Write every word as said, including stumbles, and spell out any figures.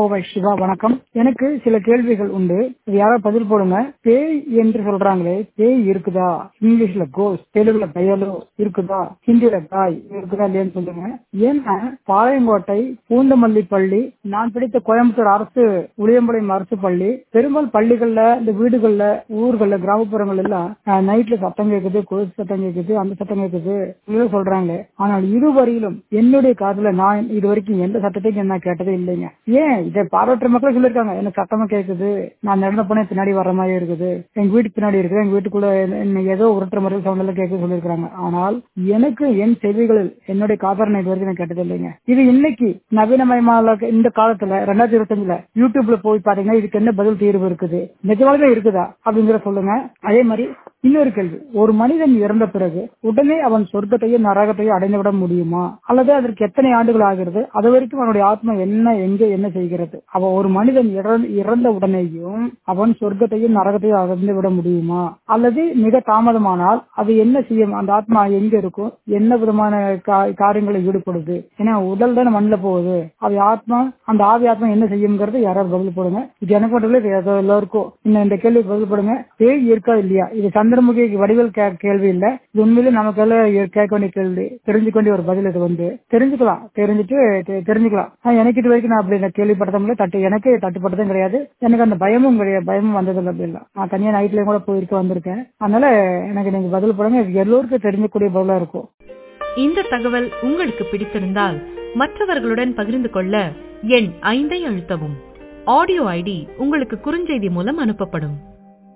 கோவை சிவா வணக்கம். எனக்கு சில கேள்விகள் உண்டு. இது யாரோ பதில் போடுங்க. பேய் என்று சொல்றாங்களே, பேய் இருக்குதா? இங்கிலீஷ்ல கோஸ், தெலுங்குல பயலோ இருக்குதா? ஹிந்தியில தாய் இருக்குதா இல்லையான்னு சொல்லுங்க. ஏன்னா பாளையங்கோட்டை பூந்தமல்லி பள்ளி, நான் படித்த கோயம்புத்தூர் அரசு உளியம்பாளையம் அரசு பள்ளி, பெரும்பாலும் பள்ளிகள்ல இந்த வீடுகள்ல ஊர்கள்ல கிராமப்புறங்கள் எல்லாம் நைட்ல சத்தம் கேட்குது, கொசு சத்தம் கேட்குது, அந்த சத்தம் கேட்குது இதெல்லாம் சொல்றாங்க. ஆனால் இதுவரையிலும் என்னுடைய காதுல நான் இது வரைக்கும் எந்த சத்தத்தையும் நான் கேட்டதே இல்லைங்க. ஏன் இதை பாராட்டுற மக்களும் சொல்லிருக்காங்க, எனக்கு சத்தமா கேட்குது, நான் நடந்த போனே பின்னாடி வர்ற மாதிரி இருக்குது, எங்க வீட்டுக்கு பின்னாடி இருக்குது, எங்க வீட்டுக்குள்ள ஏதோ உருட்டுற மாதிரி சவுண்ட் எல்லாம் கேட்க சொல்லிருக்காங்க. ஆனால் எனக்கு என் செவிகளில் என்னுடைய காதார இது வரைக்கும் நான் கேட்டது இல்லைங்க. இது இன்னைக்கு நவீனமயமான இந்த காலத்துல ரெண்டாயிரத்தி இருபத்தி அஞ்சுல யூடியூப்ல போய் பாத்தீங்கன்னா இதுக்கு என்ன பதில் தீர்வு இருக்குது, நிஜமாவே இருக்குதா அப்படிங்கிற சொல்லுங்க. அதே மாதிரி இன்னொரு கேள்வி, ஒரு மனிதன் இறந்த பிறகு உடனே அவன் சொர்க்கத்தையும் நரகத்தையும் அடைந்து விட முடியுமா, அல்லது அதற்கு எத்தனை ஆண்டுகள் ஆகிறது, அது வரைக்கும் அவனுடைய ஆத்மா என்ன எங்கே என்ன செய்கிறது? அவன் ஒரு மனிதன் இறந்த உடனேயும் அவன் சொர்க்கத்தையும் நரகத்தையும் அடைந்து விட முடியுமா, அல்லது மிக தாமதமானால் அது என்ன செய்யும், அந்த ஆத்மா எங்க இருக்கும், என்ன விதமான காரியங்களை ஈடுபடுது? ஏன்னா உடல் தான் மண்ணில் போகுது, அது ஆத்மா, அந்த ஆவி ஆத்மா என்ன செய்யுங்கிறது யாராவது பதில் போடுங்க. இது எனக்கு மட்டும் எல்லாருக்கும் இன்னும் இந்த கேள்வி பதில் போடுங்க. பேய் இருக்கா இல்லையா? இது சந்திரமுகி வடிவல் கேள்வி இல்ல, இது உண்மையிலே நமக்கு கேட்க வேண்டிய கேள்வி, தெரிஞ்சுக்க வேண்டிய ஒரு பதில். இது வந்து தெரிஞ்சுக்கலாம், தெரிஞ்சுட்டு தெரிஞ்சுக்கலாம். எனக்கு இது வரைக்கும் நான் அப்படி கேள்விப்பட்டதும் தட்டு எனக்கு தட்டுப்பட்டதும் கிடையாது, எனக்கு அந்த பயமும் கிடையாது, பயமும் வந்ததில்லை. அப்படி இல்லை, நான் தனியா நைட்லயும் கூட போயிருக்க வந்திருக்கேன். அதனால எனக்கு நீங்க பதில் போடுங்க, எல்லோருக்கும் தெரிஞ்சக்கூடிய பதிலா இருக்கும். இந்த தகவல் உங்களுக்கு பிடித்திருந்தால் மற்றவர்களுடன் பகிர்ந்து கொள்ள எண் ஐந்தை அழுத்தவும். ஆடியோ ஐடி உங்களுக்கு குறுஞ்செய்தி மூலம் அனுப்பப்படும்.